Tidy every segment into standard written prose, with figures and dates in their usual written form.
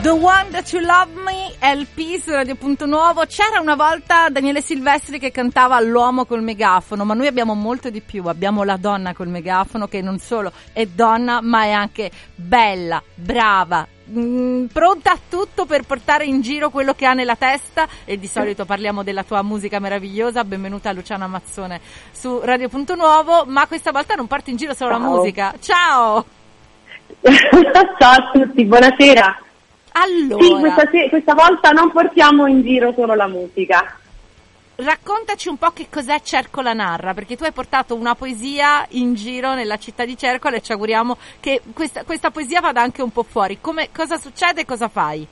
The One That You Love Me, LP su Radio Punto Nuovo. C'era una volta Daniele Silvestri che cantava L'uomo col megafono, ma noi abbiamo molto di più. Abbiamo la donna col megafono che non solo è donna ma è anche bella, brava, pronta a tutto per portare in giro quello che ha nella testa, e di solito parliamo della tua musica meravigliosa. Benvenuta Luciana Mazzone su Radio Punto Nuovo, ma questa volta non porto in giro solo la musica. Ciao! Ciao a tutti, buonasera. Allora, sì, questa volta non portiamo in giro solo la musica. Raccontaci un po' che cos'è Cercola Narra, perché tu hai portato una poesia in giro nella città di Cercola e ci auguriamo che questa poesia vada anche un po' fuori. Cosa succede e cosa fai?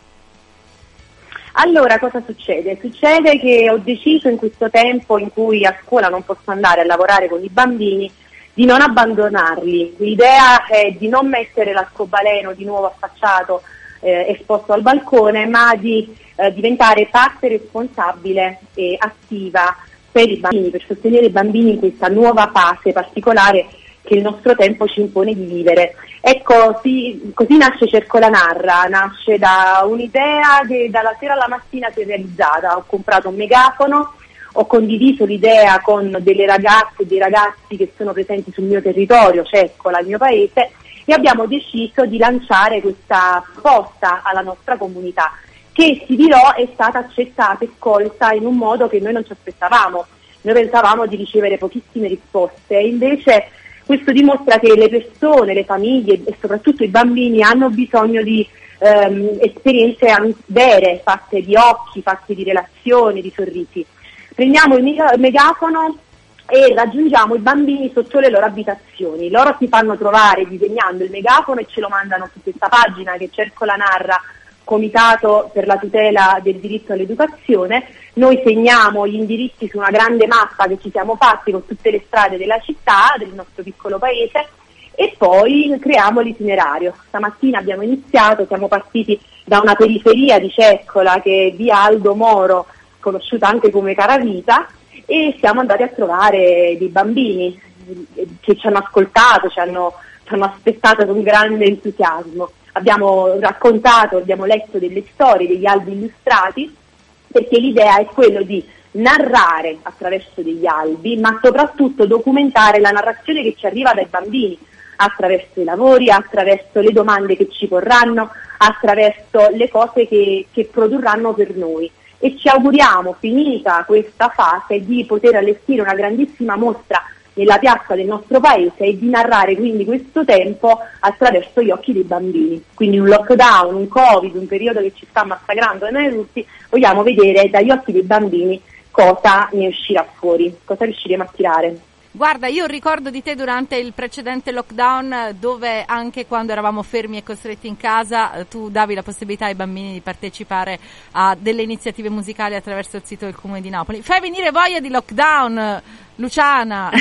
Allora, cosa succede? Succede che ho deciso in questo tempo in cui a scuola non posso andare a lavorare con i bambini di non abbandonarli. L'idea è di non mettere l'arcobaleno di nuovo affacciato esposto al balcone, ma di diventare parte responsabile e attiva per i bambini, per sostenere i bambini in questa nuova fase particolare che il nostro tempo ci impone di vivere. Ecco, così nasce Cercola Narra, nasce da un'idea che dalla sera alla mattina si è realizzata. Ho comprato un megafono, ho condiviso l'idea con delle ragazze e dei ragazzi che sono presenti sul mio territorio, Cercola, il mio paese, e abbiamo deciso di lanciare questa proposta alla nostra comunità, che ti dirò è stata accettata e colta in un modo che noi non ci aspettavamo. Noi pensavamo di ricevere pochissime risposte, e invece questo dimostra che le persone, le famiglie e soprattutto i bambini hanno bisogno di esperienze vere, fatte di occhi, fatte di relazioni, di sorrisi. Prendiamo il megafono e raggiungiamo i bambini sotto le loro abitazioni. Loro si fanno trovare disegnando il megafono e ce lo mandano su questa pagina che Cercola Narra, Comitato per la tutela del diritto all'educazione. Noi segniamo gli indirizzi su una grande mappa che ci siamo fatti con tutte le strade della città, del nostro piccolo paese, e poi creiamo l'itinerario. Stamattina abbiamo iniziato, siamo partiti da una periferia di Cercola che è via Aldo Moro, conosciuta anche come Caravita, e siamo andati a trovare dei bambini che ci hanno ascoltato, ci hanno aspettato con grande entusiasmo. Abbiamo raccontato, abbiamo letto delle storie, degli albi illustrati, perché l'idea è quello di narrare attraverso degli albi, ma soprattutto documentare la narrazione che ci arriva dai bambini, attraverso i lavori, attraverso le domande che ci porranno, attraverso le cose che produrranno per noi. E ci auguriamo, finita questa fase, di poter allestire una grandissima mostra nella piazza del nostro paese e di narrare quindi questo tempo attraverso gli occhi dei bambini. Quindi un lockdown, un Covid, un periodo che ci sta massacrando noi tutti, vogliamo vedere dagli occhi dei bambini cosa ne uscirà fuori, cosa riusciremo a tirare. Guarda, io ricordo di te durante il precedente lockdown, dove anche quando eravamo fermi e costretti in casa tu davi la possibilità ai bambini di partecipare a delle iniziative musicali attraverso il sito del Comune di Napoli. Fai venire voglia di lockdown, Luciana,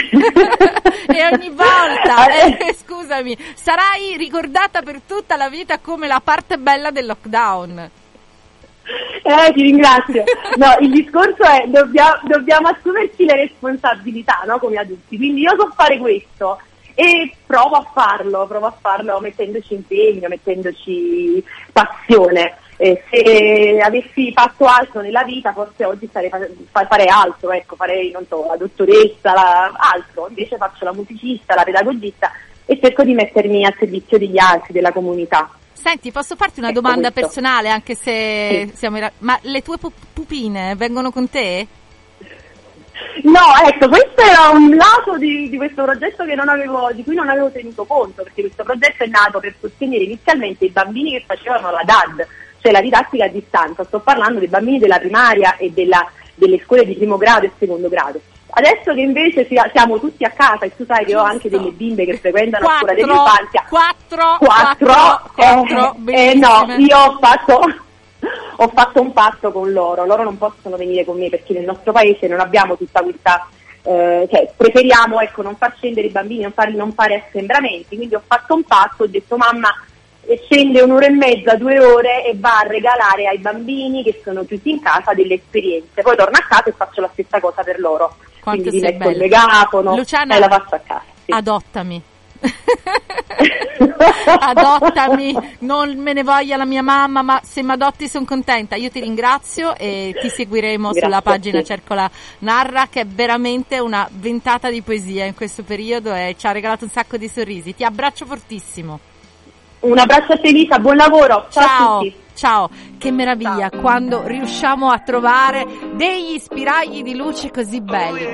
e ogni volta, scusami, sarai ricordata per tutta la vita come la parte bella del lockdown. Ti ringrazio. No, il discorso è dobbiamo assumerci le responsabilità, no, come adulti. Quindi io so fare questo e provo a farlo mettendoci impegno, mettendoci passione. Se avessi fatto altro nella vita, forse oggi farei altro, ecco, farei, non so, la dottoressa, altro. Invece faccio la musicista, la pedagogista e cerco di mettermi al servizio degli altri, della comunità. Senti, posso farti una domanda personale, anche se sì. Ma le tue pupine vengono con te? No, ecco, questo era un lato di questo progetto di cui non avevo tenuto conto, perché questo progetto è nato per sostenere inizialmente i bambini che facevano la DAD, cioè la didattica a distanza. Sto parlando dei bambini della primaria e delle scuole di primo grado e secondo grado. Adesso che invece siamo tutti a casa, e tu sai che ho anche delle bimbe che frequentano la scuola dell'infanzia. Quattro, no, io ho fatto un patto con loro non possono venire con me perché nel nostro paese non abbiamo tutta questa, preferiamo, ecco, non far scendere i bambini, non fare assembramenti, quindi ho fatto un patto, ho detto mamma scende 1 ora e mezza, 2 ore e va a regalare ai bambini che sono chiusi in casa delle esperienze, poi torno a casa e faccio la stessa cosa per loro. Quanto quindi sei metto il megafono Luciana, e la faccio a casa. Sì. Adottami. Adottami, non me ne voglia la mia mamma, ma se mi adotti sono contenta. Io ti ringrazio e ti seguiremo sulla pagina Cercola Narra, che è veramente una ventata di poesia in questo periodo e ci ha regalato un sacco di sorrisi. Ti abbraccio fortissimo. Un abbraccio a te, Elisa, buon lavoro. Ciao a tutti. Ciao, che meraviglia quando riusciamo a trovare degli spiragli di luce così belli.